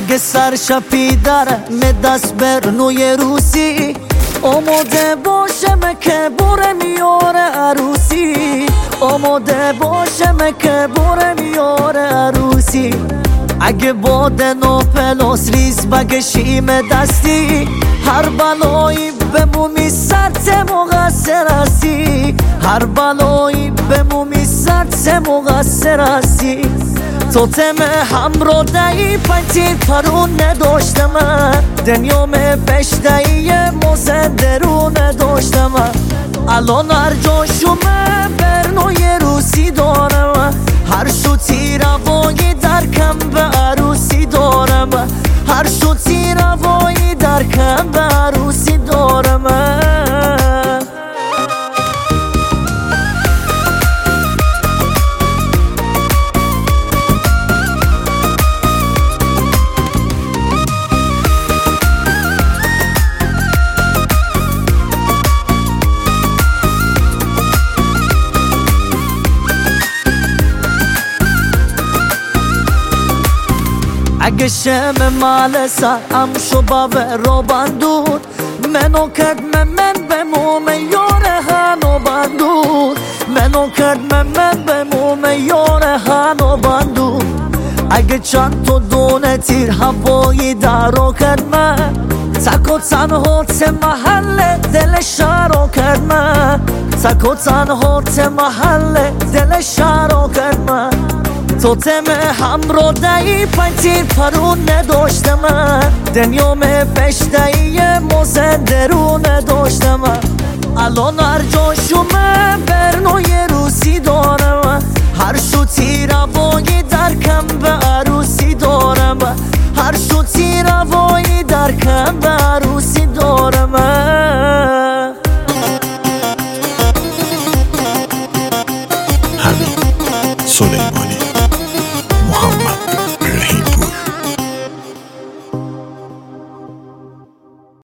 اگه سرشپی داره دست بر نوی روسی آماده باشم که بره میاره عروسی آماده باشم که بره میاره عروسی اگه بادن و پلاس ریز بگشیم دستی هر بلایی بمومی سرت مقصر هستی هر بلایی بمومی سرت مقصر هستی توتم همراه دایی پنتی پرون نداشتم دنیام پشتایی موزه درون نداشتم الان هر جاشومه برنوی روسی دارم هر شوتی روایی درکم به عروسی دارم هر شوتی روایی درکم به عروسی دارم اگه شم مال سرم شو با رو بندون منو کرد من بموم یاره هنو بندون منو کرد من بموم یاره هنو بندون اگه چند تو دونه تیر هوایی درو کرد من تک و تنها ته محل دل شهرو کرد من تک و تنها ته محل دل شهرو کرد من توتم همراه دایی پنتی پرون نداشتم دنیام پشتایی موزه درون نداشتم الان هر جاشومه برنوی روسی دارم هر شوتی روایی درکم به عروسی دارم هر شوتی روایی درکم به عروسی دارم همین سوله